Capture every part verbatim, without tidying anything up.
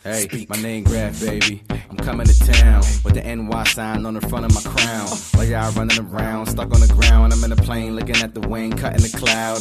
Hey, Speak. my name Graf, baby. I'm coming to town with the N Y sign on the front of my crown. While y'all running around, stuck on the ground. I'm in a plane looking at the wing, cutting the cloud.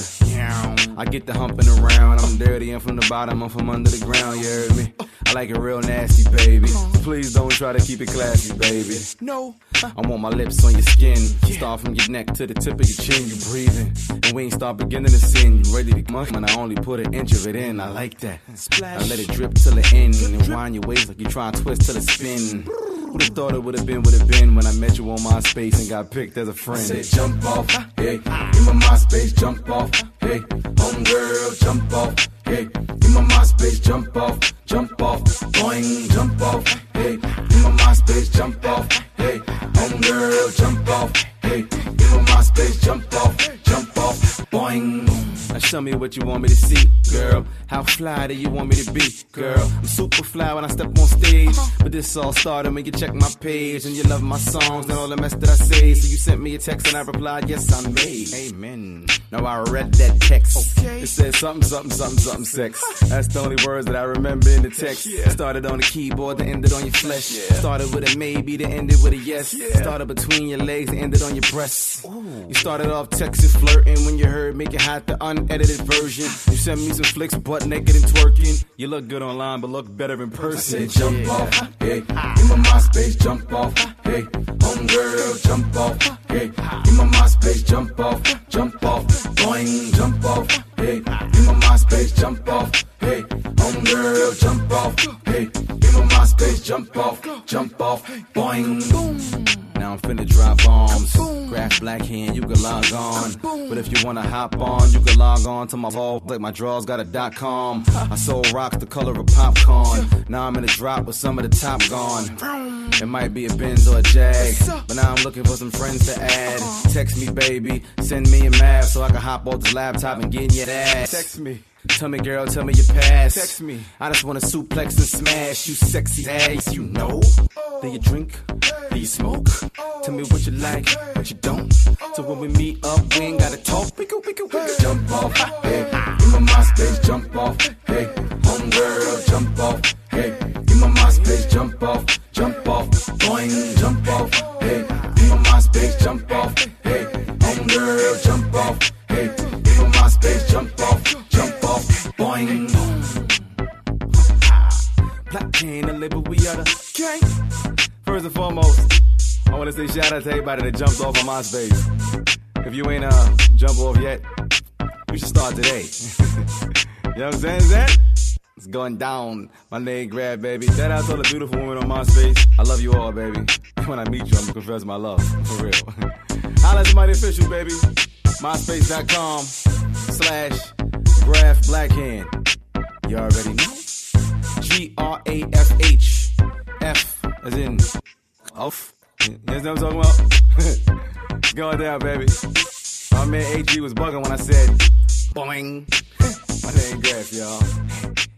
I get the humping around. I'm dirty and from the bottom, I'm from under the ground, you heard me? I like it real nasty, baby. Please don't try to keep it classy, baby. No. I want my lips on your skin. Start from your neck to the tip of your chin. You breathing, and we ain't start beginning to sin. You ready to muck, man? I only put an inch of it in. I like that. Splash. I let it drip till the end, and wind your waist like you try and twist till it spin. Who'da thought it would've been, would've been when I met you on MySpace and got picked as a friend? I said jump off, hey, in my MySpace, jump off, hey, homegirl, jump off, hey, in my MySpace, jump off, jump off, boing, jump off, hey, in my MySpace, jump off, hey, homegirl, jump off, hey, in my MySpace, jump off, jump off, boing. Now show me what you want me to see, girl. How fly do you want me to be, girl? I'm super fly when I step on stage, but this all started when you check my page and you love my songs and all the mess that I say. So you sent me a text and I replied, yes, I may. Amen. Now I read that text. Okay. It said something, something, something, something, sex. That's the only words that I remember in the text. Started on the keyboard, then ended on your flesh. Started with a maybe, then ended with a yes. Started between your legs, then ended on your breasts. You started off texting, flirting when you heard make it hot, the unedited version. You sent me some flicks, butt naked and twerking. You look good online, but look better in I person. said jump off, hey, in my MySpace, jump off, hey, homegirl, jump off, hey, in my MySpace, jump off, jump off, boing, jump off, hey, in my MySpace, jump off, hey, homegirl, jump off, hey, in my MySpace, jump off, jump off, boing. Now I'm finna drop bombs. Graf Blackhand, you can log on. But if you wanna hop on, you can log on to my vault. Like my drawers got a dot com. I sold rocks the color of popcorn. Now I'm in a drop with some of the top gone. It might be a Benz or a Jag, but now I'm looking for some friends to add. Text me, baby. Send me a map so I can hop off this laptop and get in your ass. Text me. Tell me, girl, tell me your past. Text me. I just wanna suplex and smash you sexy ass, you know. Do you drink? Do you smoke? Tell me what you like, what you don't. So when we meet up, we ain't gotta talk. We can, we can, we can. Jump off, hey, in my MySpace, jump off, hey, homegirl, jump off, hey, in my MySpace, jump off, jump off, boing, jump off, hey, in my MySpace, jump off, hey, homegirl, jump off, hey, in my MySpace, jump off, jump off, boing. Blackhand, the label, we are the gang. First and foremost, I wanna say shout out to everybody that jumped off on MySpace. If you ain't uh jump off yet, you should start today. You know what I'm saying, Zach? It's going down. My name Graf, baby. Shout out to all the beautiful women on MySpace. I love you all, baby. When I meet you, I'm gonna confess my love. For real. Holla at somebody official, baby. MySpace.com slash Graf Blackhand. You already know. G R A F H. F as in off. You know what I'm talking about? It's going down, baby. My man A G was bugging when I said boing. My name Graf, y'all.